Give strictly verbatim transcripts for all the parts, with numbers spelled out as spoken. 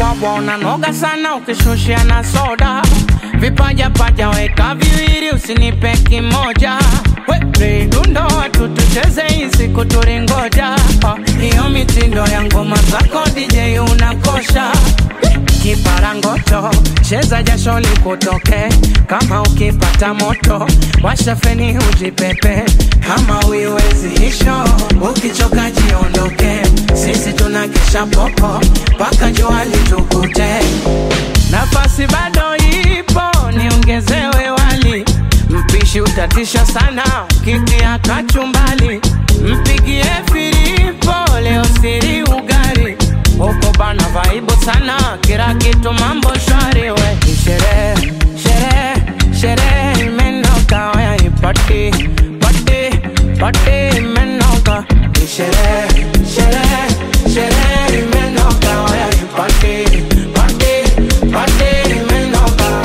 ubwabwa unanoga sana ukishushia na soda. Vipaja paja weka viwili usinipe kimoja. We dundo watu tucheze hizi kuturingoja. Hiyo mitindo ya ngoma zako D J unakosha. Kiparangoto, cheza jasho likutoke. Kama ukipata moto, washa feni ujipepe. Kama uiwezi hisho, ukichoka jiondoke. Sisi tunakesha popo, paka jua litukute. Nafasi bado ipo, niongezewe wali. Mpishi utatisha sana, kitia kachumbali. Mpigie Filipo, leo siri ugari. Huko bana vaibu sana, kila kitu mambo shwari we. Sherehe, sherehe, sherehe imenoka. Waya ipati, pati, pati imenoka. Sherehe, sherehe, sherehe imenoka. Waya ipati, pati, pati imenoka.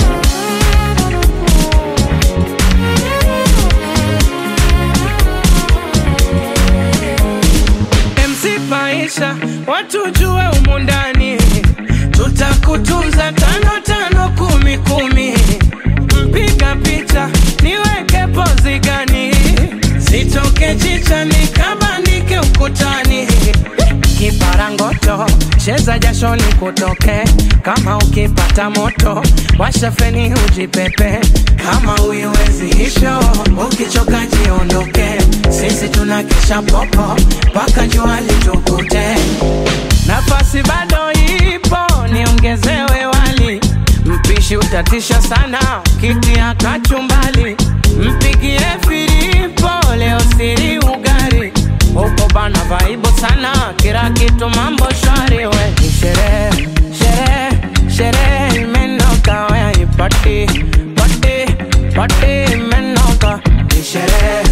M C Paisha, watu jue umundani. Tutakutunza tano tano kumi kumi. Mpiga picha niweke pozi gani? Sitoke chicha nikabandike ukutani. Kiparangoto, cheza jasho likutoke. Kama ukipata moto, washa feni ujipepe. Kama uiwezi hisho, ukichoka jiondoke. Sisi tunakesha popo, paka jua litukute. Nafasi bado ipo, niongezewe wali. Mpishi utatisha sana, kitia kachumbali. Mpigie Filipo, leo siri ugari. Huko bana vaibu sana, kila kitu mambo shwari we. Sherehe, sherehe, sherehe imenoka. Waya ipati, pati, pati imenoka. Sherehe.